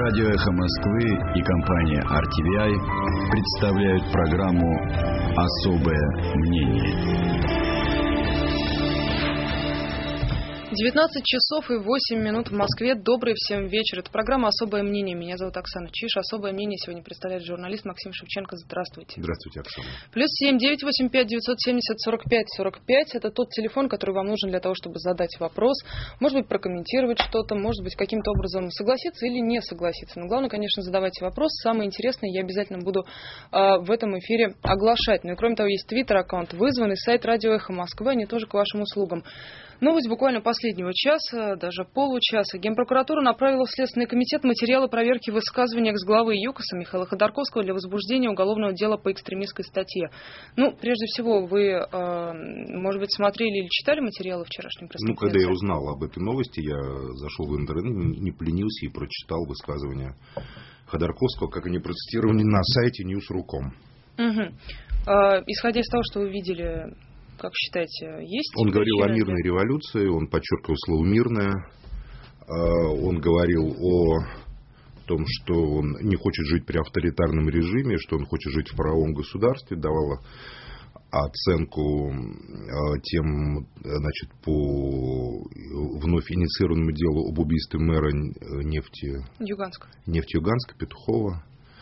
Радио «Эхо Москвы» и компания RTVI представляют программу «Особое мнение». 19 часов и 8 минут в Москве. Добрый всем вечер. Это программа «Особое мнение». Меня зовут Оксана Чиш. Особое мнение сегодня представляет журналист Максим Шевченко. Здравствуйте. Здравствуйте, Оксана. Плюс 7-985-970-45-45. Это тот телефон, который вам нужен для того, чтобы задать вопрос. Может быть, прокомментировать что-то. Может быть, каким-то образом согласиться или не согласиться. Но главное, конечно, задавайте вопрос. Самое интересное я обязательно буду в этом эфире оглашать. Ну и кроме того, есть твиттер-аккаунт «Вызванный», сайт «Радио Эхо Москвы». Они тоже к вашим услугам. Новость буквально последнего часа, даже получаса. Генпрокуратура направила в Следственный комитет материалы проверки высказывания экс-главы ЮКОСа Михаила Ходорковского для возбуждения уголовного дела по экстремистской статье. Ну, прежде всего, вы, может быть, смотрели или читали материалы вчерашней пресс-конференции? Когда я узнал об этой новости, я зашел в интернет, не поленился и прочитал высказывания Ходорковского, как они процитированы на сайте News.ru.com. Угу. Исходя из того, что вы видели... Как считаете, есть? Он говорил о мирной революции, он подчеркивал слово «мирная», он говорил о том, что он не хочет жить при авторитарном режиме, что он хочет жить в правовом государстве, давал оценку тем, значит, по вновь инициированному делу об убийстве мэра Нефтеюганска, Петухова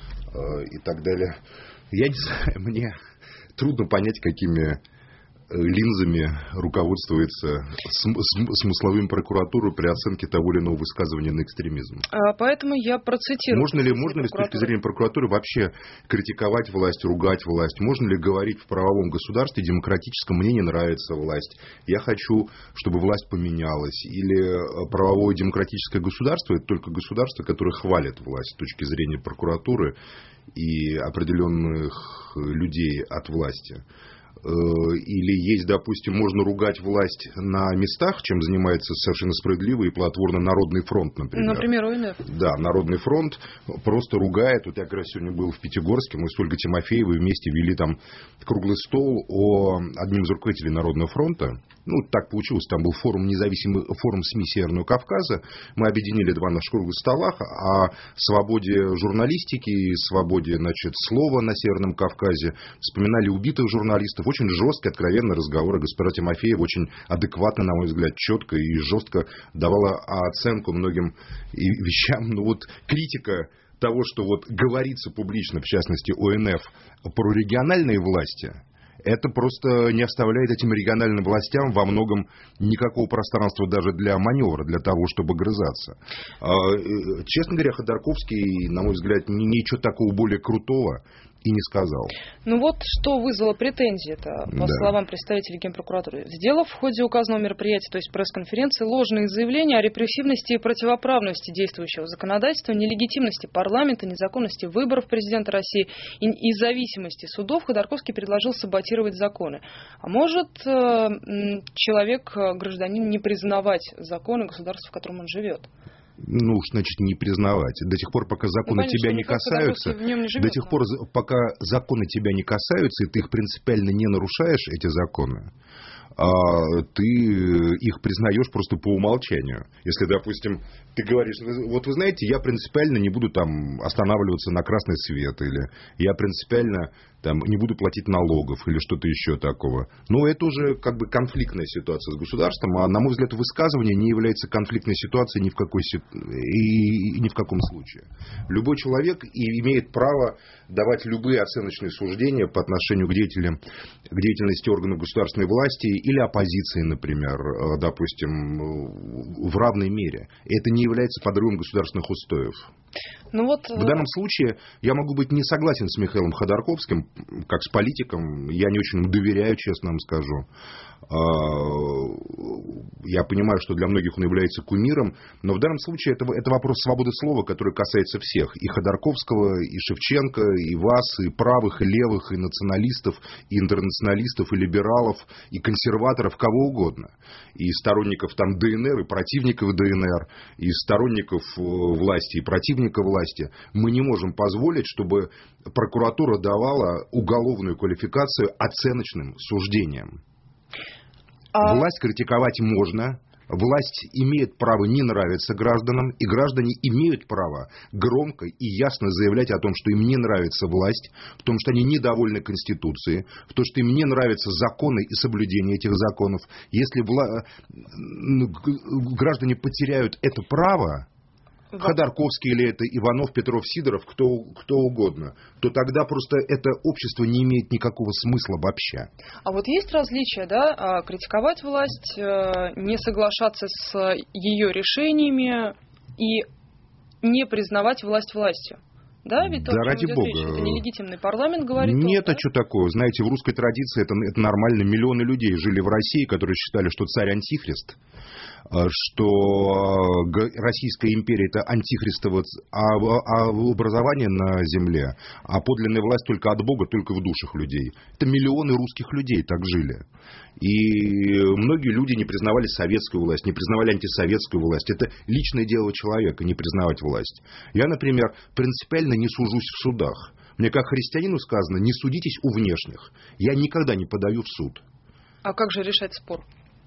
и так далее. Я не знаю, мне трудно понять, какими линзами руководствуется смысловым прокуратурой при оценке того или иного высказывания на экстремизм. Поэтому я процитирую. Можно ли с точки зрения прокуратуры вообще критиковать власть, ругать власть? Можно ли говорить в правовом государстве демократическом, мне не нравится власть, я хочу, чтобы власть поменялась? Или правовое демократическое государство – это только государство, которое хвалит власть с точки зрения прокуратуры и определенных людей от власти? Или есть, допустим, можно ругать власть на местах, чем занимается совершенно справедливо и плодотворно Народный фронт, например. Например, ОНФ. Да, Народный фронт просто ругает. Вот я как раз сегодня был в Пятигорске, мы с Ольгой Тимофеевой вместе вели там круглый стол о одним из руководителей Народного фронта. Ну, так получилось, там был форум СМИ Северного Кавказа. Мы объединили два наших круглых стола о свободе журналистики и свободе, значит, слова на Северном Кавказе. Вспоминали убитых журналистов. Очень жесткий, откровенный разговор. Госпожа Тимофеева очень адекватно, на мой взгляд, четко и жестко давала оценку многим вещам. Ну, вот критика того, что вот говорится публично, в частности, ОНФ, про региональные власти, это просто не оставляет этим региональным властям во многом никакого пространства даже для маневра, для того, чтобы грызаться. Честно говоря, Ходорковский, на мой взгляд, ничего такого более крутого и не сказал. Ну вот что вызвало претензии-то, по словам представителей Генпрокуратуры. Сделав в ходе указанного мероприятия, то есть пресс-конференции, ложные заявления о репрессивности и противоправности действующего законодательства, нелегитимности парламента, незаконности выборов президента России и зависимости судов, Ходорковский предложил саботировать законы. А может человек, гражданин, не признавать законы государства, в котором он живет? Ну уж, значит, не признавать. До тех пор, пока законы тебя не касаются, до тех пор, пока законы тебя не касаются, и ты их принципиально не нарушаешь, эти законы, ты их признаешь просто по умолчанию. Если, допустим, ты говоришь, вот вы знаете, я принципиально не буду там останавливаться на красный свет, или я принципиально там не буду платить налогов, или что-то еще такого. Но это уже как бы конфликтная ситуация с государством, а на мой взгляд, высказывание не является конфликтной ситуацией ни в каком случае. Любой человек имеет право давать любые оценочные суждения по отношению к деятельности органов государственной власти или оппозиции, например, допустим, в равной мере. Это не является подрывом государственных устоев. В данном случае я могу быть не согласен с Михаилом Ходорковским, как с политиком. Я не очень ему доверяю, честно вам скажу. Я понимаю, что для многих он является кумиром, но в данном случае это вопрос свободы слова, который касается всех. И Ходорковского, и Шевченко, и вас, и правых, и левых, и националистов, и интернационалистов, и либералов, и консерваторов, кого угодно. И сторонников там ДНР, и противников ДНР, и сторонников власти, и противников власти. Мы не можем позволить, чтобы прокуратура давала уголовную квалификацию оценочным суждениям. Власть критиковать можно, Власть имеет право не нравиться гражданам, и граждане имеют право громко и ясно заявлять о том, что им не нравится власть, в том, что они недовольны Конституцией, в том, что им не нравятся законы и соблюдение этих законов. Если граждане потеряют это право, Ходорковский или это Иванов, Петров, Сидоров, кто угодно, то тогда просто это общество не имеет никакого смысла вообще. А вот есть различия, да, критиковать власть, не соглашаться с ее решениями и не признавать власть властью? Да, ведь да ради бога. Речь, это нелегитимный парламент, говорит Нет, он, а что такое? Знаете, в русской традиции это нормально. Миллионы людей жили в России, которые считали, что царь антихрист, что Российская империя — это антихристово образование на земле, а подлинная власть только от Бога, только в душах людей. Это миллионы русских людей так жили. И многие люди не признавали советскую власть, не признавали антисоветскую власть. Это личное дело человека, не признавать власть. Я, например, принципиально не сужусь в судах. Мне как христианину сказано: не судитесь у внешних. Я никогда не подаю в суд. А как же решать спор?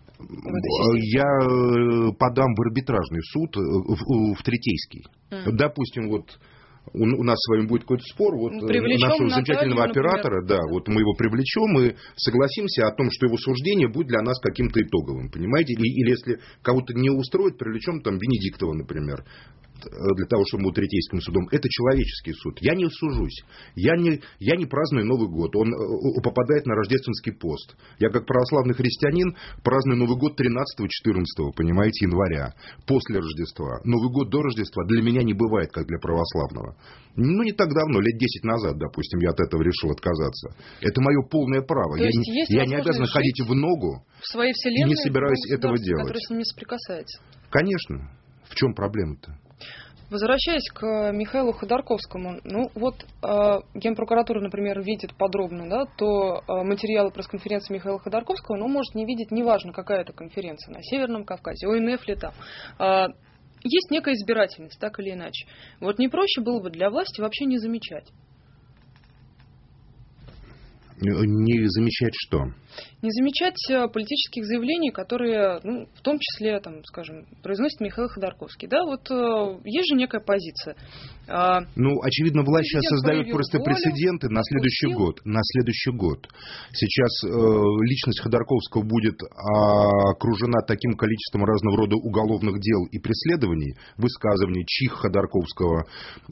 Я подам в арбитражный суд, в Третейский. Допустим, вот у нас с вами будет какой-то спор, вот нашего замечательного оператора, да, вот мы его привлечем и согласимся о том, что его суждение будет для нас каким-то итоговым, понимаете? Или если кого-то не устроит, привлечем там Венедиктова, например, для того, чтобы был Третейским судом. Это человеческий суд. Я не сужусь. Я не праздную Новый год. Он попадает на рождественский пост. Я, как православный христианин, праздную Новый год 13-14, понимаете, января, после Рождества. Новый год до Рождества для меня не бывает, как для православного. Ну, не так давно, лет 10 назад, допустим, я от этого решил отказаться. Это мое полное право. Я не обязан ходить в ногу в своей вселенной, и не собираюсь этого делать. Который с ним не соприкасается. Конечно. В чем проблема-то? Возвращаясь к Михаилу Ходорковскому, ну вот Генпрокуратура, например, видит подробно, да, то материалы пресс-конференции Михаила Ходорковского, но может не видеть, неважно, какая это конференция, на Северном Кавказе, ОНФ ли там. Есть некая избирательность, так или иначе. Вот не проще было бы для власти вообще не замечать? Не замечать что? Не замечать политических заявлений, которые, ну, в том числе, там, скажем, произносит Михаил Ходорковский. Да, вот есть же некая позиция. Ну, очевидно, власть сейчас создает просто прецеденты на следующий год. На следующий год. Сейчас личность Ходорковского будет окружена таким количеством разного рода уголовных дел и преследований, высказываний, чих Ходорковского,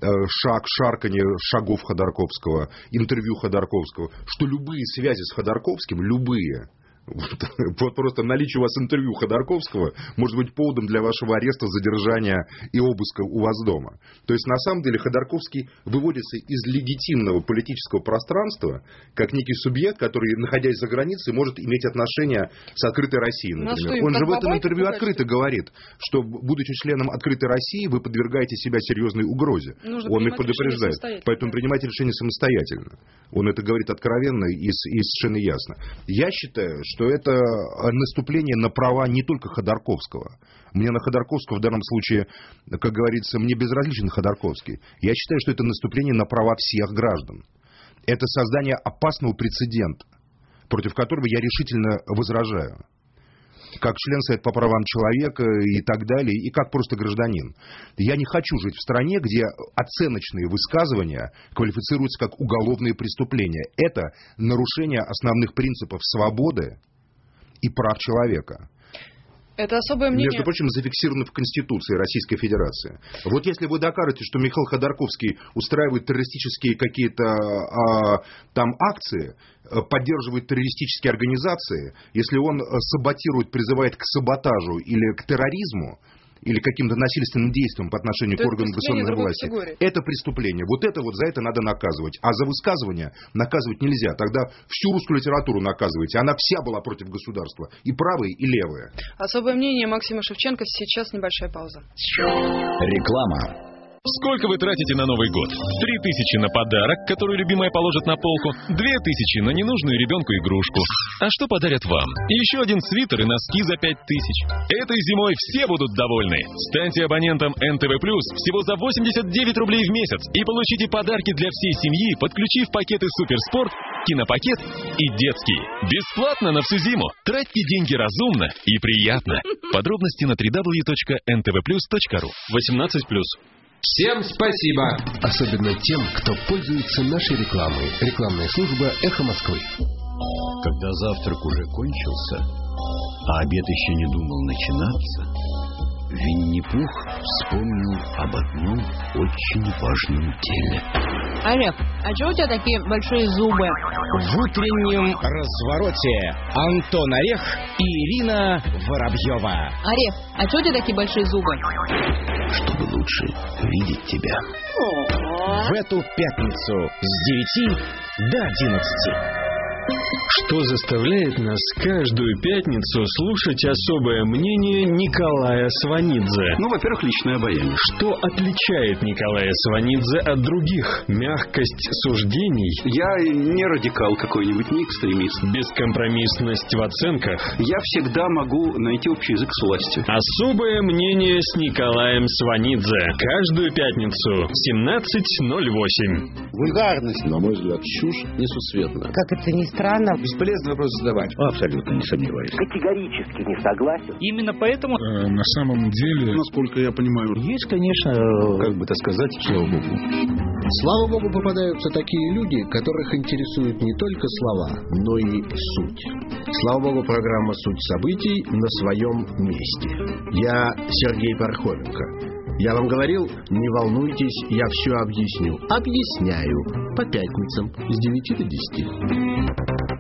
шарканье шагов Ходорковского, интервью Ходорковского, что любые связи с Ходорковским, любые, вот просто наличие у вас интервью Ходорковского может быть поводом для вашего ареста, задержания и обыска у вас дома. То есть, на самом деле, Ходорковский выводится из легитимного политического пространства как некий субъект, который, находясь за границей, может иметь отношения с открытой Россией, например. Он же в этом интервью открыто говорит, что, будучи членом открытой России, вы подвергаете себя серьезной угрозе. Он их предупреждает. Поэтому принимайте решение самостоятельно. Он это говорит откровенно и совершенно ясно. Я считаю, что это наступление на права не только Ходорковского. Мне на Ходорковского в данном случае, как говорится, мне безразличен Ходорковский. Я считаю, что это наступление на права всех граждан. Это создание опасного прецедента, против которого я решительно возражаю. Как член Совета по правам человека и так далее, и как просто гражданин. Я не хочу жить в стране, где оценочные высказывания квалифицируются как уголовные преступления. Это нарушение основных принципов свободы и прав человека. Это особое мнение. Между прочим, зафиксировано в Конституции Российской Федерации. Вот если вы докажете, что Михаил Ходорковский устраивает террористические какие-то там акции, поддерживает террористические организации, если он саботирует, призывает к саботажу или к терроризму, или каким-то насильственным действием по отношению к органам государственной власти, это преступление. Вот за это надо наказывать. А за высказывание наказывать нельзя. Тогда всю русскую литературу наказывайте. Она вся была против государства. И правые, и левые. Особое мнение Максима Шевченко. Сейчас небольшая пауза. Реклама. Сколько вы тратите на Новый год? 3000 на подарок, который любимая положит на полку, 2000 на ненужную ребенку игрушку. А что подарят вам? Еще один свитер и носки за 5000. Этой зимой все будут довольны. Станьте абонентом НТВ+, всего за 89 рублей в месяц и получите подарки для всей семьи, подключив пакеты Суперспорт кинопакет и детский. Бесплатно на всю зиму. Тратьте деньги разумно и приятно. Подробности на www.ntvplus.ru. 18+. Всем спасибо! Особенно тем, кто пользуется нашей рекламой. Рекламная служба «Эхо Москвы». Когда завтрак уже кончился, а обед еще не думал начинаться, Винни-Пух вспомнил об одном очень важном деле. Олег, а чего у тебя такие большие зубы? В утреннем развороте Антон Орех и Ирина Воробьева. Орех, а чего у тебя такие большие зубы? Чтобы лучше видеть тебя. В эту пятницу с 9 до 11. Что заставляет нас каждую пятницу слушать особое мнение Николая Сванидзе? Ну, во-первых, личное обаяние. Что отличает Николая Сванидзе от других? Мягкость суждений? Я не радикал какой-нибудь, не экстремист. Бескомпромиссность в оценках? Я всегда могу найти общий язык с властью. Особое мнение с Николаем Сванидзе. Каждую пятницу в 17:08. Вульгарность, на мой взгляд, чушь несусветная. Как это ни странно. Бесполезно вопрос задавать. Абсолютно не сомневаюсь. Категорически не согласен. Именно поэтому... На самом деле, насколько я понимаю... Есть, конечно, как бы так сказать, слава богу. Слава богу, попадаются такие люди, которых интересуют не только слова, но и суть. Слава богу, программа «Суть событий» на своем месте. Я Сергей Пархоменко. Я вам говорил, не волнуйтесь, я все объясню. Объясняю. По пятницам с 9 до 10.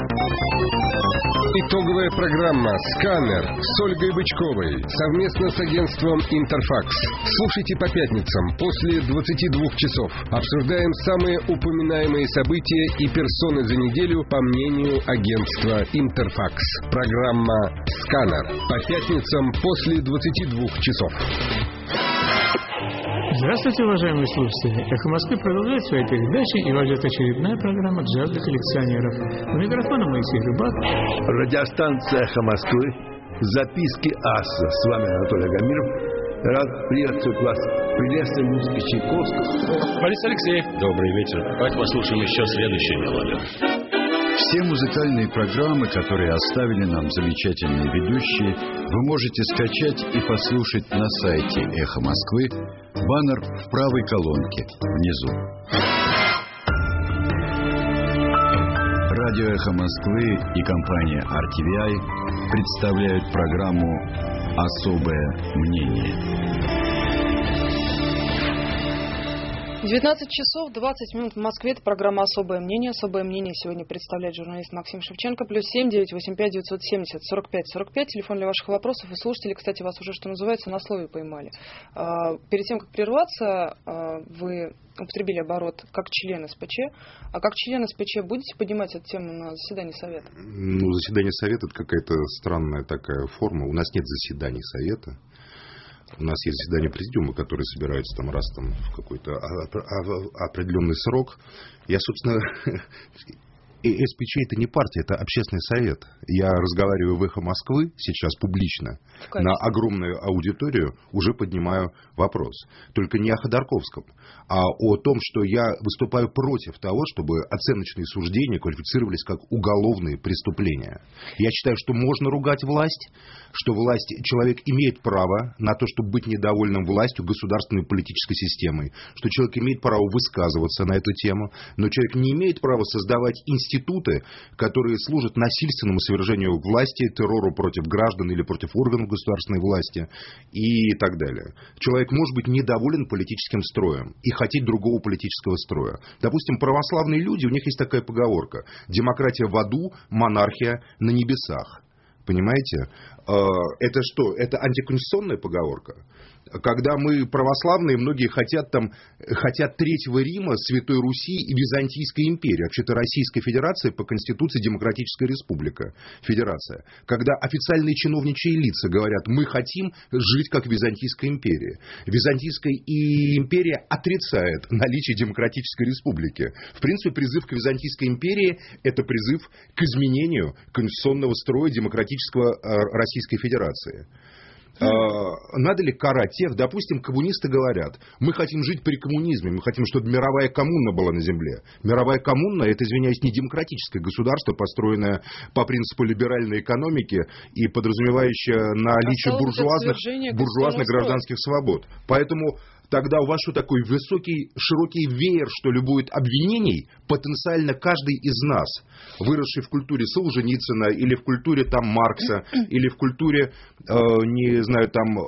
Итоговая программа «Сканер» с Ольгой Бычковой совместно с агентством «Интерфакс». Слушайте по пятницам после 22 часов. Обсуждаем самые упоминаемые события и персоны за неделю по мнению агентства «Интерфакс». Программа «Сканер» по пятницам после 22 часов. Здравствуйте, уважаемые слушатели! «Эхо Москвы» продолжает свои передачи, и вас ждет очередная программа «Джаз для коллекционеров». У микрофона Моисей Рыбак. Радиостанция «Эхо Москвы». Записки аса. С вами Анатолий Агамиров. Рад приветствовать вас в прелестной музыке Чайковского. Борис Алексеев. Добрый вечер. Давайте послушаем еще следующую мелодию. Все музыкальные программы, которые оставили нам замечательные ведущие, вы можете скачать и послушать на сайте «Эхо Москвы». Баннер в правой колонке внизу. Радио «Эхо Москвы» и компания RTVI представляют программу «Особое мнение». 19 часов 20 минут в Москве. Это программа «Особое мнение». «Особое мнение» сегодня представляет журналист Максим Шевченко. +7 985 970 45 45. Телефон для ваших вопросов. И слушатели, кстати, вас уже, что называется, на слове поймали. Перед тем, как прерваться, вы употребили оборот как член СПЧ. А как член СПЧ будете поднимать эту тему на заседании Совета? Ну, заседание Совета – это какая-то странная такая форма. У нас нет заседаний Совета. У нас есть заседание президиума, которые собираются там раз там в какой-то определенный срок. Я, собственно, СПЧ это не партия, это общественный совет. Я разговариваю в «Эхо Москвы» сейчас публично на огромную аудиторию, уже поднимаю вопрос. Только не о Ходорковском, а о том, что я выступаю против того, чтобы оценочные суждения квалифицировались как уголовные преступления. Я считаю, что можно ругать власть, что человек имеет право на то, чтобы быть недовольным властью, государственной политической системой, что человек имеет право высказываться на эту тему, но человек не имеет права создавать институты, которые служат насильственному свержению власти, террору против граждан или против органов государственной власти и так далее. Человек может быть недоволен политическим строем и хотеть другого политического строя. Допустим, православные люди, у них есть такая поговорка: демократия в аду, монархия на небесах. Понимаете? Это что? Это антиконституционная поговорка? Когда мы православные, многие хотят Третьего Рима, Святой Руси и Византийской империи. Вообще-то Российская Федерация по Конституции Демократическая Республика. Федерация. Когда официальные чиновничьи лица говорят: мы хотим жить как Византийская империя. Византийская империя отрицает наличие Демократической Республики. В принципе, призыв к Византийской империи – это призыв к изменению конституционного строя демократического Российской Федерации. Надо ли карать тех, допустим, коммунисты говорят, мы хотим жить при коммунизме, мы хотим, чтобы мировая коммуна была на земле. Мировая коммуна — это, извиняюсь, не демократическое государство, построенное по принципу либеральной экономики и подразумевающее наличие буржуазных гражданских свобод. Поэтому тогда у вас что такой высокий, широкий веер, что ли, будет обвинений потенциально каждый из нас, выросший в культуре Солженицына или в культуре там Маркса, или в культуре, не знаю, там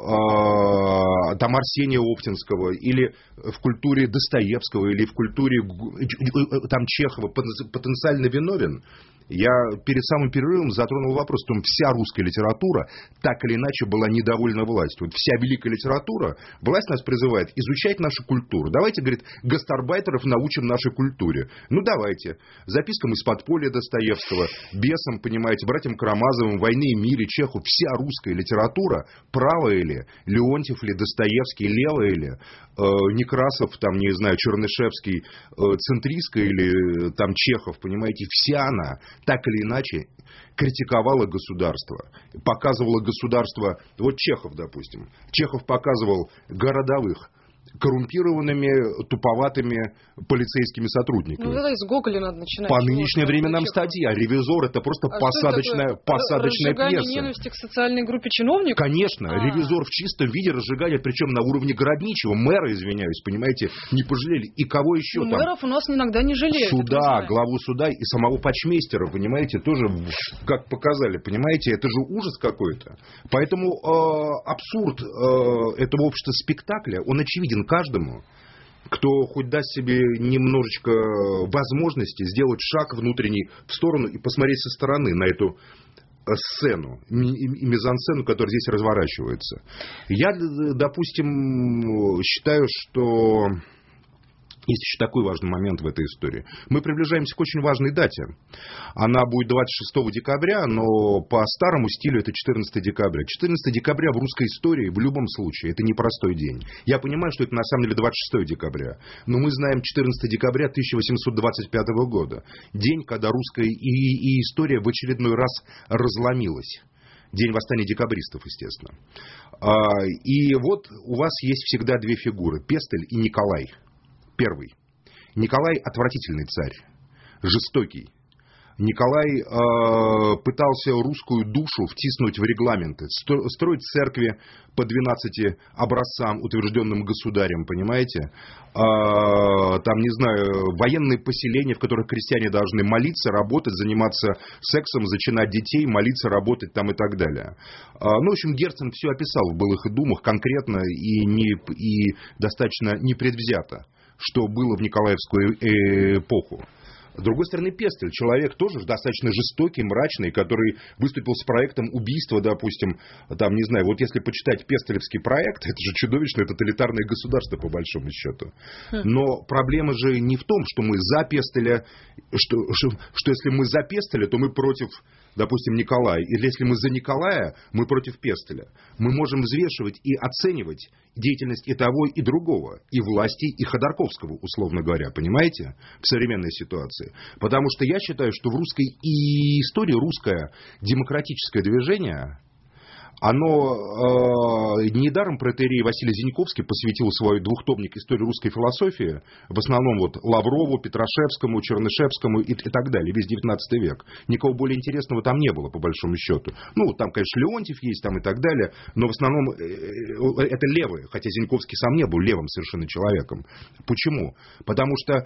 Арсения Оптинского, или в культуре Достоевского, или в культуре там Чехова, потенциально виновен. Я перед самым перерывом затронул вопрос, что вся русская литература так или иначе была недовольна властью. Вот вся великая литература, власть нас призывает изучать нашу культуру. Давайте, говорит, гастарбайтеров научим нашей культуре. Ну, давайте. Запискам из подполья Достоевского, Бесам, понимаете, братьям Карамазовым, «Войны и мире», Чеху. Вся русская литература, правая ли, Леонтьев ли, Достоевский, левая ли, Некрасов, там, не знаю, Чернышевский, центристская или там Чехов, понимаете, вся она так или иначе критиковала государство, показывала государство, вот Чехов, допустим, Чехов показывал городовых коррумпированными, туповатыми полицейскими сотрудниками. Ну, тогда из Гоголя надо начинать. По нынешней времени нам статья. «Ревизор» — это просто посадочная пьеса. Ненависти к социальной группе чиновников? Конечно. «Ревизор» в чистом виде разжигали, причем на уровне городничего. Мэра, извиняюсь, понимаете, не пожалели. И кого еще там? Мэров у нас иногда не жалеют. Суда, главу суда и самого почмейстера, понимаете, тоже, как показали, понимаете, это же ужас какой-то. Поэтому абсурд этого общества спектакля, он очевиден каждому, кто хоть даст себе немножечко возможности сделать шаг внутренний в сторону и посмотреть со стороны на эту сцену, мизансцену, которая здесь разворачивается. Я, допустим, считаю, что есть еще такой важный момент в этой истории. Мы приближаемся к очень важной дате. Она будет 26 декабря, но по старому стилю это 14 декабря. 14 декабря в русской истории в любом случае это непростой день. Я понимаю, что это на самом деле 26 декабря, но мы знаем 14 декабря 1825 года. День, когда русская и история в очередной раз разломилась. День восстания декабристов, естественно. И вот у вас есть всегда две фигуры: Пестель и Николай. Первый. Николай отвратительный царь, жестокий. Николай пытался русскую душу втиснуть в регламенты, строить церкви по 12 образцам, утвержденным государем, понимаете? Там, не знаю, военные поселения, в которых крестьяне должны молиться, работать, заниматься сексом, зачинать детей, молиться, работать там и так далее. Ну, в общем, Герцен все описал в «Былых и думах» конкретно и достаточно непредвзято, что было в Николаевскую эпоху. С другой стороны, Пестель, человек тоже достаточно жестокий, мрачный, который выступил с проектом убийства, допустим, там, не знаю, вот если почитать пестелевский проект, это же чудовищное тоталитарное государство, по большому счету. Но проблема же не в том, что мы за Пестеля, что если мы за Пестеля, то мы против, допустим, Николая. Или если мы за Николая, мы против Пестеля. Мы можем взвешивать и оценивать деятельность и того, и другого, и власти, и Ходорковского, условно говоря, понимаете, в современной ситуации. Потому что я считаю, что в русской истории русское демократическое движение, оно недаром протоиерей Василий Зиньковский посвятил свой двухтомник «Истории русской философии», в основном вот Лаврову, Петрашевскому, Чернышевскому и так далее, весь 19 век. Никого более интересного там не было, по большому счету. Ну, там, конечно, Леонтьев есть там и так далее, но в основном это левые, хотя Зиньковский сам не был левым совершенно человеком. Почему? Потому что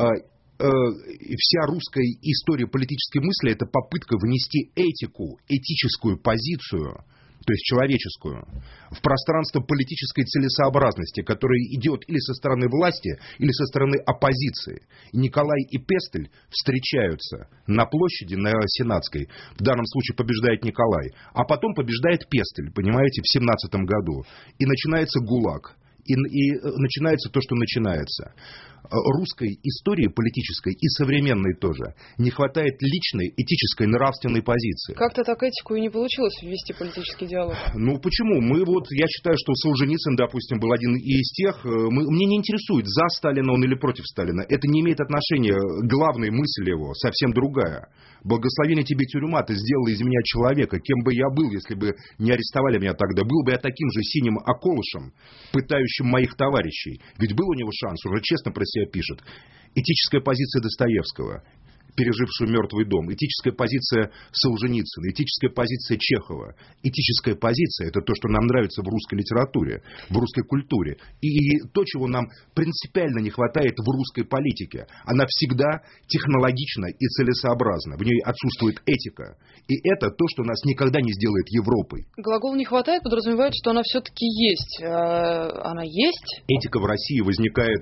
вся русская история политической мысли — это попытка внести этику, этическую позицию, то есть человеческую, в пространство политической целесообразности, которая идет или со стороны власти, или со стороны оппозиции. И Николай и Пестель встречаются на площади, на Сенатской. В данном случае побеждает Николай, а потом побеждает Пестель, понимаете, в 17 году. И начинается ГУЛАГ. И начинается то, что начинается. Русской истории политической и современной тоже не хватает личной, этической, нравственной позиции. Как-то так этику и не получилось ввести политический диалог. Ну, почему? Я считаю, что Солженицын, допустим, был один из тех... Мне не интересует, за Сталина он или против Сталина. Это не имеет отношения, главная мысль его совсем другая. Благословение тебе, тюрьма, ты сделала из меня человека. Кем бы я был, если бы не арестовали меня тогда? Был бы я таким же синим околышем, пытающим моих товарищей. Ведь был у него шанс, уже честно про себя пишет. Этическая позиция Достоевского, пережившую «Мертвый дом», этическая позиция Солженицына, этическая позиция Чехова. Этическая позиция – это то, что нам нравится в русской литературе, в русской культуре. И то, чего нам принципиально не хватает в русской политике. Она всегда технологична и целесообразна. В ней отсутствует этика. И это то, что нас никогда не сделает Европой. Глагол «не хватает» подразумевает, что она все-таки есть. Она есть? Этика в России возникает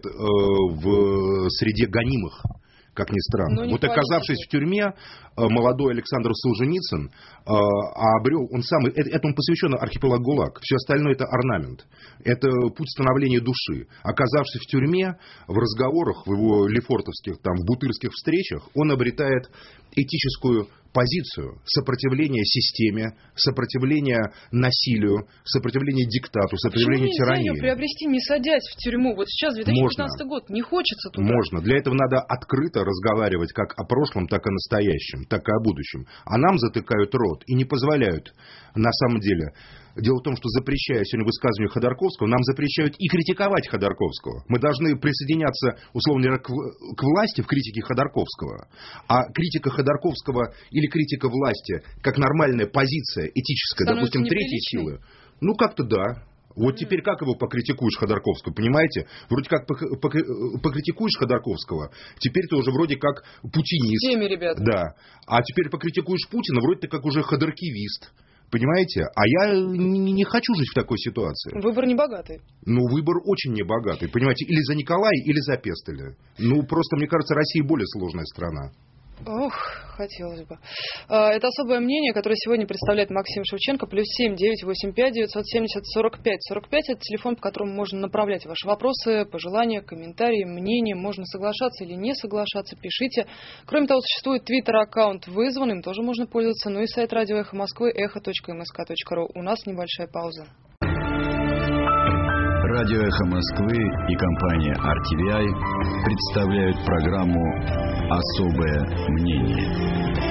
в среде гонимых. Как ни странно. Вот оказавшись в тюрьме, молодой Александр Солженицын обрел, он посвящен архипелагу ГУЛАГ. Все остальное это орнамент. Это путь становления души. Оказавшись в тюрьме, в разговорах, в его лефортовских, в бутырских встречах, он обретает этическую позицию сопротивления системе, сопротивления насилию, сопротивления диктату, сопротивления тирании. Почему нельзя ее приобрести, не садясь в тюрьму? Вот сейчас 2015 год, не хочется туда. Можно. Для этого надо открыто разговаривать как о прошлом, так и о настоящем, так и о будущем. А нам затыкают рот и не позволяют, на самом деле. Дело в том, что запрещая сегодня высказывание Ходорковского, нам запрещают и критиковать Ходорковского. Мы должны присоединяться, условно говоря, к власти в критике Ходорковского. А критика Ходорковского или критика власти, как нормальная позиция этическая, допустим, третьей силы, как-то да. Вот теперь как его покритикуешь, Ходорковского, понимаете? Вроде как покритикуешь Ходорковского, теперь ты уже вроде как путинист. Всеми, ребята. Да. А теперь покритикуешь Путина, вроде ты как уже ходоркивист. Понимаете? А я не хочу жить в такой ситуации. Выбор не богатый. Выбор очень небогатый. Понимаете? Или за Николая, или за Пестеля. Просто, мне кажется, Россия более сложная страна. Ох, хотелось бы. Это особое мнение, которое сегодня представляет Максим Шевченко. +7 985 970 45 45. Это телефон, по которому можно направлять ваши вопросы, пожелания, комментарии, мнения. Можно соглашаться или не соглашаться. Пишите. Кроме того, существует твиттер-аккаунт «Вызван». Им тоже можно пользоваться. И сайт радио «Эхо Москвы» echo.msk.ru. У нас небольшая пауза. Радио «Эхо Москвы» и компания RTVI представляют программу «Особое мнение».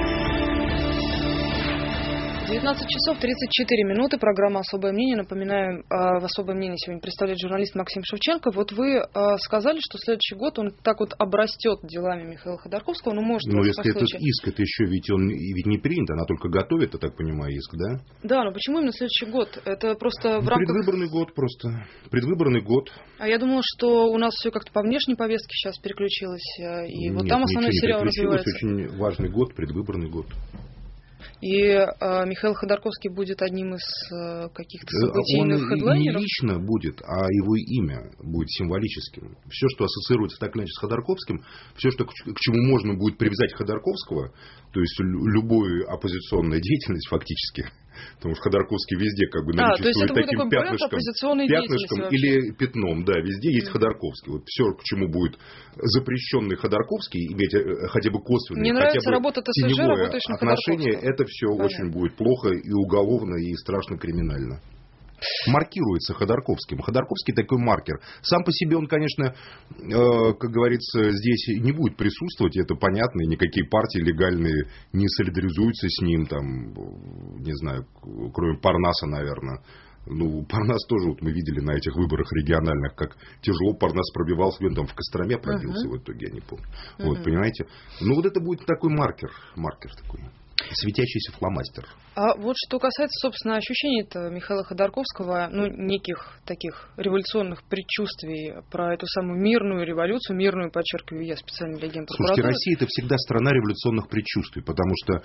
19 часов 34 минуты. Программа «Особое мнение». Напоминаю, в «Особое мнение» сегодня представляет журналист Максим Шевченко. Вот вы сказали, что следующий год он так вот обрастет делами Михаила Ходорковского. Может, если этот иск, это еще ведь он ведь не принят, она только готовит, я так понимаю, иск, да? Да, но почему именно следующий год? Это просто в рамках... Предвыборный год просто. Предвыборный год. А я думала, что у нас все как-то по внешней повестке сейчас переключилось. И вот там основной сериал развивается. Очень важный год, предвыборный год. И Михаил Ходорковский будет одним из каких-то событийных хедлайнеров? Он не лично будет, а его имя будет символическим. Все, что ассоциируется так или иначе с Ходорковским, все, что, к чему можно будет привязать Ходорковского, то есть любую оппозиционную деятельность фактически, потому что Ходорковский везде наличествует таким пятнышком или пятном, да, везде есть Ходорковский. Вот все, к чему будет запрещенный Ходорковский, иметь хотя бы косвенное, мне нравится работа ТСЖ, работаешь на отношение, это все очень будет плохо и уголовно, и страшно криминально. Маркируется Ходорковским. Ходорковский такой маркер. Сам по себе он, конечно, как говорится, здесь не будет присутствовать, это понятно, и никакие партии легальные не солидаризуются с ним, не знаю, кроме Парнаса, наверное. Парнас тоже, мы видели на этих выборах региональных, как тяжело Парнас пробивался, он в Костроме пробился в итоге, я не помню. Понимаете? Вот это будет такой маркер такой. Светящийся фломастер. А вот что касается, собственно, ощущений-то Михаила Ходорковского, неких таких революционных предчувствий про эту самую мирную революцию, мирную, подчеркиваю я специально для Генпрокуратуры. Слушайте, Россия это всегда страна революционных предчувствий, потому что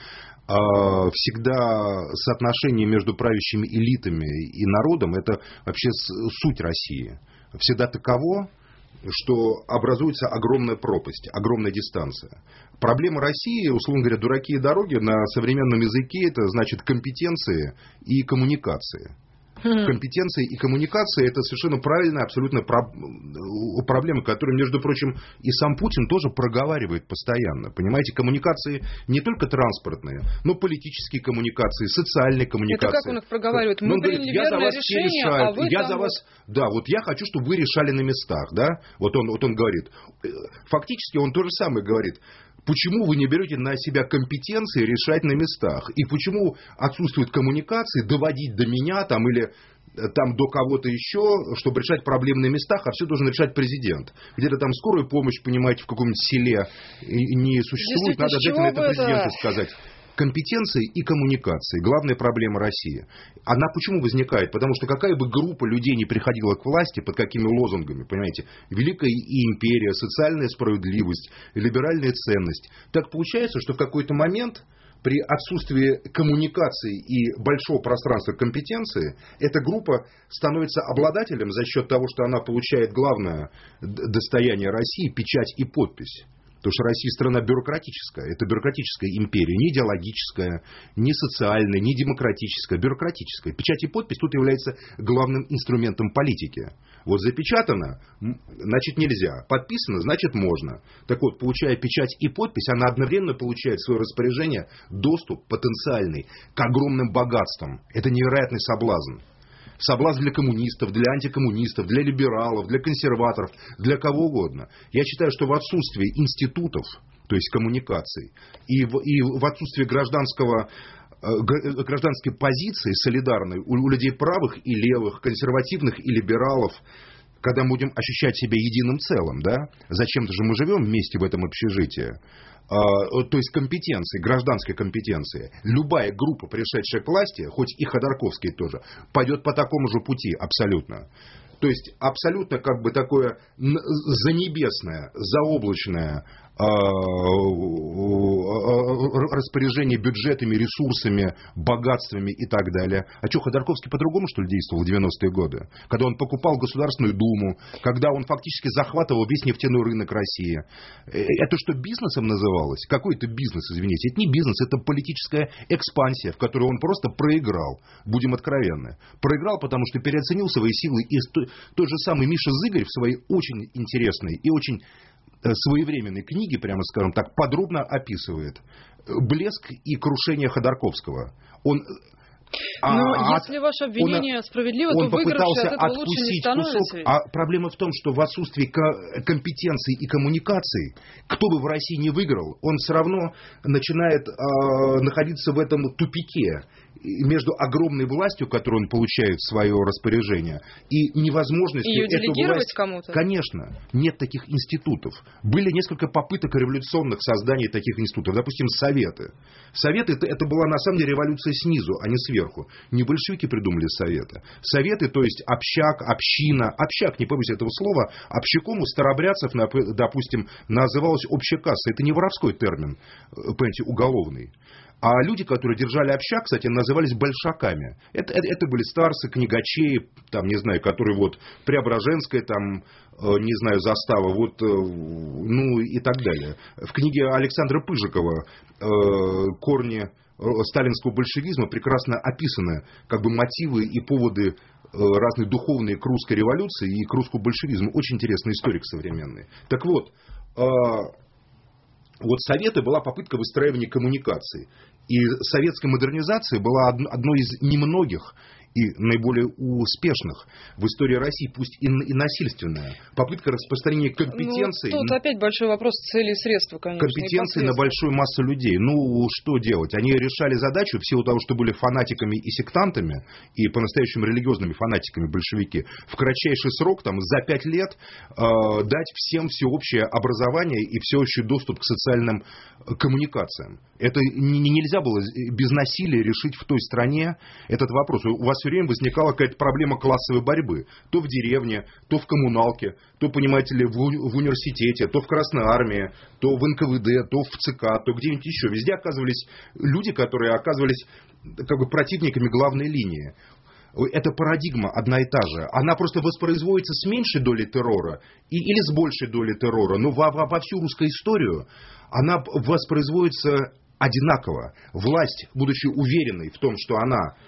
всегда соотношение между правящими элитами и народом это вообще суть России. Всегда таково, что образуется огромная пропасть, огромная дистанция. Проблема России, условно говоря, дураки и дороги на современном языке, это значит компетенции и коммуникации. Компетенции и коммуникации – это совершенно правильная абсолютно проблема, которую, между прочим, и сам Путин тоже проговаривает постоянно. Понимаете, коммуникации не только транспортные, но политические коммуникации, социальные коммуникации. Это как он их проговаривает? Мы приняли верное решение, а вы я за вас... Да, вот я хочу, чтобы вы решали на местах, да? Вот он говорит. Фактически он то же самое говорит. Почему вы не берете на себя компетенции решать на местах? И почему отсутствуют коммуникации, доводить до меня там, или там, до кого-то еще, чтобы решать проблемы на местах, а все должен решать президент? Где-то там скорую помощь, понимаете, в каком-нибудь селе не существует, надо обязательно это президенту сказать. Компетенции и коммуникации. Главная проблема России. Она почему возникает? Потому что какая бы группа людей не приходила к власти, под какими лозунгами, понимаете, великая империя, социальная справедливость, либеральная ценность. Так получается, что в какой-то момент при отсутствии коммуникации и большого пространства компетенции эта группа становится обладателем за счет того, что она получает главное достояние России, печать и подпись. Потому что Россия страна бюрократическая. Это бюрократическая империя. Не идеологическая, не социальная, не демократическая. Бюрократическая. Печать и подпись тут является главным инструментом политики. Вот запечатано, значит нельзя. Подписано, значит можно. Так вот, получая печать и подпись, она одновременно получает в свое распоряжение доступ потенциальный к огромным богатствам. Это невероятный соблазн. Соблазн для коммунистов, для антикоммунистов, для либералов, для консерваторов, для кого угодно. Я считаю, что в отсутствии институтов, то есть коммуникаций, и в отсутствии гражданской позиции солидарной у людей правых и левых, консервативных и либералов, когда мы будем ощущать себя единым целым, да? Зачем-то же мы живем вместе в этом общежитии. То есть компетенции, гражданской компетенции. Любая группа, пришедшая к власти, хоть и Ходорковский тоже, пойдет по такому же пути абсолютно. То есть абсолютно как бы такое занебесное, заоблачное распоряжение бюджетами, ресурсами, богатствами и так далее. А что, Ходорковский по-другому, что ли, действовал в 90-е годы? Когда он покупал Государственную Думу, когда он фактически захватывал весь нефтяной рынок России. Это что, бизнесом называлось? Какой это бизнес, извините? Это не бизнес, это политическая экспансия, в которой он просто проиграл. Будем откровенны. Проиграл, потому что переоценил свои силы. И тот же самый Миша Зыгарь в своей очень интересной и очень своевременной книге, прямо скажем так, подробно описывает блеск и крушение Ходорковского. Но если ваше обвинение справедливо, то выигравший от этого лучше не становится. А проблема в том, что в отсутствии компетенции и коммуникаций, кто бы в России не выиграл, он все равно начинает находиться в этом тупике между огромной властью, которую он получает в свое распоряжение, и невозможностью ее эту делегировать власть... кому-то? Конечно, нет таких институтов. Были несколько попыток революционных создания таких институтов. Допустим, Советы. Советы это была на самом деле революция снизу, а не сверху. Не большевики придумали Советы. Советы, то есть общак, община. Общак, не побоюсь этого слова, общаком у старобрядцев, допустим, называлась общекасса. Это не воровской термин, понимаете, уголовный. А люди, которые держали общак, кстати, назывались большаками. Это были старцы, книгачеи, там, не знаю, которые вот Преображенская, там, не знаю, застава, вот, ну и так далее. В книге Александра Пыжикова «Корни сталинского большевизма» прекрасно описаны как бы мотивы и поводы разные духовные к русской революции и к русскому большевизму. Очень интересный историк современный. Так вот, Советы была попытка выстраивания коммуникаций. И советская модернизация была одной из немногих и наиболее успешных в истории России, пусть и насильственная, попытка распространения компетенций... Тут опять большой вопрос цели и средства, конечно. Компетенции на большую массу людей. Ну, что делать? Они решали задачу в силу того, что были фанатиками и сектантами, и по-настоящему религиозными фанатиками большевики, в кратчайший срок, там, за 5 лет, дать всем всеобщее образование и всеобщий доступ к социальным коммуникациям. Это нельзя было без насилия решить в той стране этот вопрос. У вас все время возникала какая-то проблема классовой борьбы. То в деревне, то в коммуналке, то, понимаете ли, в университете, то в Красной Армии, то в НКВД, то в ЦК, то где-нибудь еще. Везде оказывались люди, которые оказывались как бы противниками главной линии. Эта парадигма одна и та же. Она просто воспроизводится с меньшей долей террора или с большей долей террора. Но во всю русскую историю она воспроизводится одинаково. Власть, будучи уверенной в том, что она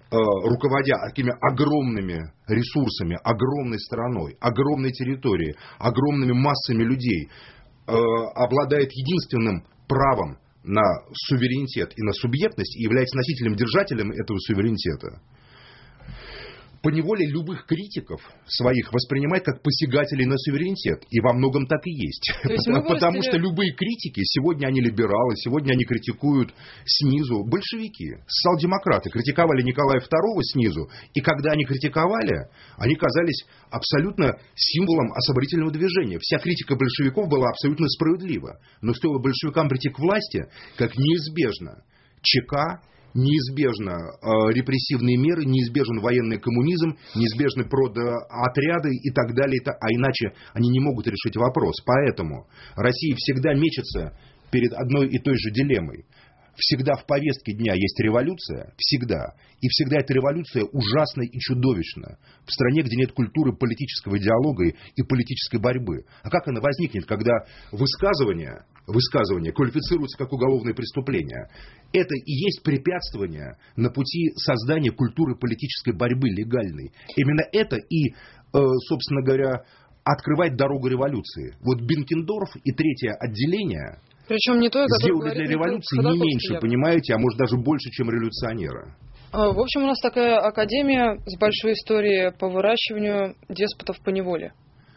руководя такими огромными ресурсами, огромной страной, огромной территорией, огромными массами людей, обладает единственным правом на суверенитет и на субъектность и является носителем, держателем этого суверенитета, поневоле любых критиков своих воспринимает как посягателей на суверенитет. И во многом так и есть. Потому что любые критики, сегодня они либералы, сегодня они критикуют снизу. Большевики, социал-демократы критиковали Николая II снизу. И когда они критиковали, они казались абсолютно символом освободительного движения. Вся критика большевиков была абсолютно справедлива. Но стоило большевикам прийти к власти, как неизбежно ЧК, неизбежно репрессивные меры, неизбежен военный коммунизм, неизбежны продотряды и так далее. А иначе они не могут решить вопрос. Поэтому Россия всегда мечется перед одной и той же дилеммой. Всегда в повестке дня есть революция, всегда. И всегда эта революция ужасна и чудовищна. В стране, где нет культуры политического диалога и политической борьбы. А как она возникнет, когда высказывание квалифицируется как уголовное преступление? Это и есть препятствование на пути создания культуры политической борьбы легальной. Именно это и, собственно говоря, открывает дорогу революции. Вот Бенкендорф и третье отделение... Причем не то, сделали для революции не меньше, понимаете, а может даже больше, чем революционеры. В общем, у нас такая академия с большой историей по выращиванию деспотов по неволе.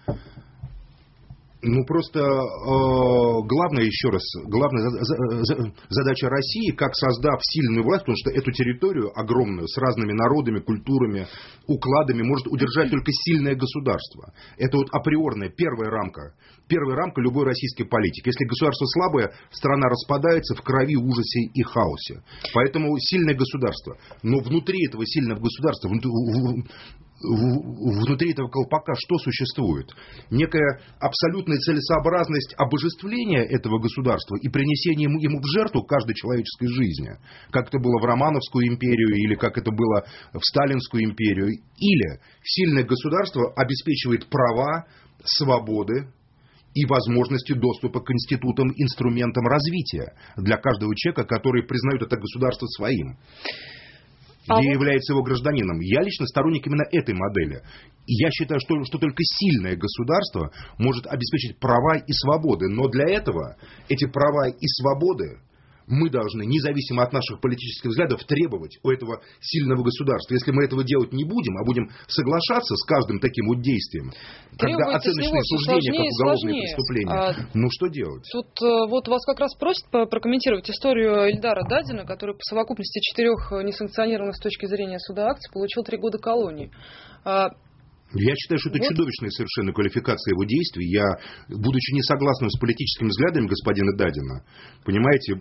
Ну, просто главная задача России, как создав сильную власть, потому что эту территорию огромную, с разными народами, культурами, укладами, может удержать только сильное государство. Это вот априорная первая рамка любой российской политики. Если государство слабое, страна распадается в крови, ужасе и хаосе. Поэтому сильное государство. Но внутри этого сильного государства, внутри этого колпака что существует? Некая абсолютная целесообразность обожествления этого государства и принесения ему в жертву каждой человеческой жизни. Как это было в Романовскую империю или как это было в Сталинскую империю. Или сильное государство обеспечивает права, свободы и возможности доступа к институтам, инструментам развития для каждого человека, который признает это государство своим. Где является его гражданином. Я лично сторонник именно этой модели. И я считаю, что только сильное государство может обеспечить права и свободы. Но для этого эти права и свободы мы должны, независимо от наших политических взглядов, требовать у этого сильного государства. Если мы этого делать не будем, а будем соглашаться с каждым таким вот действием, когда оценочные суждения как уголовные преступления, ну что делать? Тут вот вас как раз просят прокомментировать историю Ильдара Дадина, который по совокупности 4 несанкционированных с точки зрения суда акций получил 3 года колонии. Я считаю, что это чудовищная совершенно квалификация его действий. Я, будучи не согласным с политическими взглядами господина Дадина, понимаете,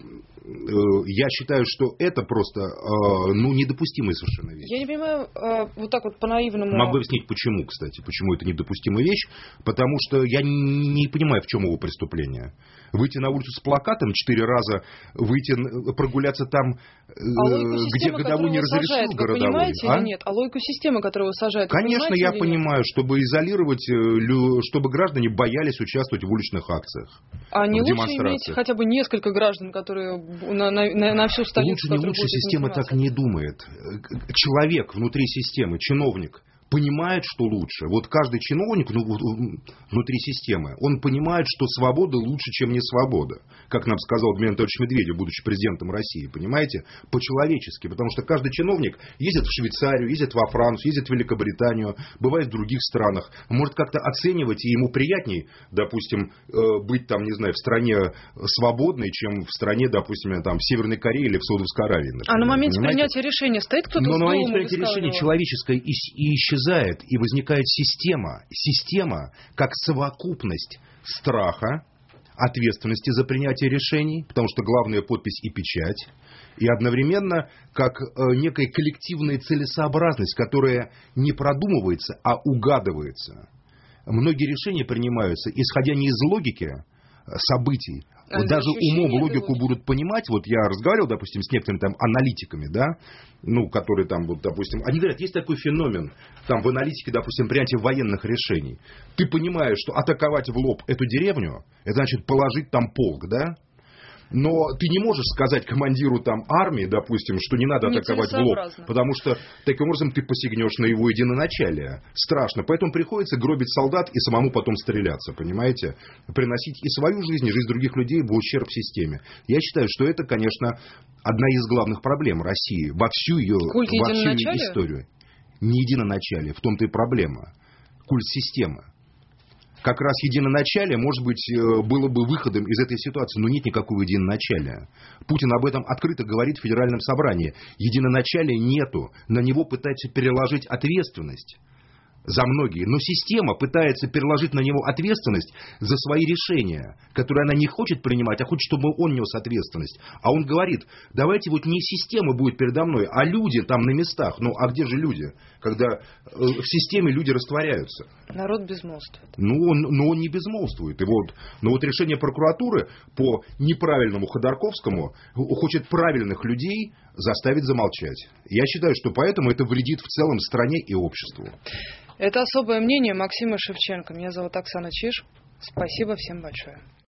я считаю, что это просто недопустимая совершенно вещь. Я не понимаю, вот так вот по-наивному... Могу объяснить, почему, кстати, почему это недопустимая вещь. Потому что я не понимаю, в чем его преступление. Выйти на улицу с плакатом 4 раза, прогуляться там, где годовой не разрешил городовой. Вы понимаете или нет? А логику системы, которую сажают, конечно, я понимаю, чтобы изолировать, чтобы граждане боялись участвовать в уличных акциях. А не лучше иметь хотя бы несколько граждан, которые на всю столицу... Лучше система так не думает. Человек внутри системы, чиновник, понимает, что лучше. Вот каждый чиновник внутри системы, он понимает, что свобода лучше, чем не свобода. Как нам сказал Дмитрий Анатольевич Медведев, будучи президентом России. Понимаете? По-человечески. Потому что каждый чиновник ездит в Швейцарию, ездит во Францию, ездит в Великобританию, бывает в других странах. Может как-то оценивать, и ему приятней, допустим, быть там, не знаю, в стране свободной, чем в стране, допустим, там, в Северной Корее или в Саудовской Аравии. Например. А на моменте принятия решения стоит кто-то? Но на моменте принятия решения человеческое и исчезает, и возникает система. Система как совокупность страха, ответственности за принятие решений, потому что главная подпись и печать, и одновременно как некая коллективная целесообразность, которая не продумывается, а угадывается. Многие решения принимаются, исходя не из логики событий, вот даже умом логику будут понимать. Вот я разговаривал, допустим, с некоторыми там аналитиками, да, которые там, вот, допустим, они говорят, есть такой феномен, там в аналитике, допустим, принятия военных решений. Ты понимаешь, что атаковать в лоб эту деревню, это значит положить там полк, да? Но ты не можешь сказать командиру там армии, допустим, что не надо атаковать в лоб, потому что таким образом ты посягнешь на его единоначалие. Страшно. Поэтому приходится гробить солдат и самому потом стреляться, понимаете? Приносить и свою жизнь, и жизнь других людей в ущерб системе. Я считаю, что это, конечно, одна из главных проблем России во всю ее историю. Не единоначалие, в том-то и проблема. Культ системы. Как раз единоначалие, может быть, было бы выходом из этой ситуации, но нет никакого единоначалия. Путин об этом открыто говорит в Федеральном собрании. Единоначалия нету, на него пытаются переложить ответственность за многие. Но система пытается переложить на него ответственность за свои решения, которые она не хочет принимать, а хочет, чтобы он нес ответственность. А он говорит, давайте вот не система будет передо мной, а люди там на местах. Ну, а где же люди, когда в системе люди растворяются? Народ безмолвствует. Ну, он не безмолвствует. Но вот решение прокуратуры по неправильному Ходорковскому хочет правильных людей заставить замолчать. Я считаю, что поэтому это вредит в целом стране и обществу. Это особое мнение Максима Шевченко. Меня зовут Оксана Чиж. Спасибо всем большое.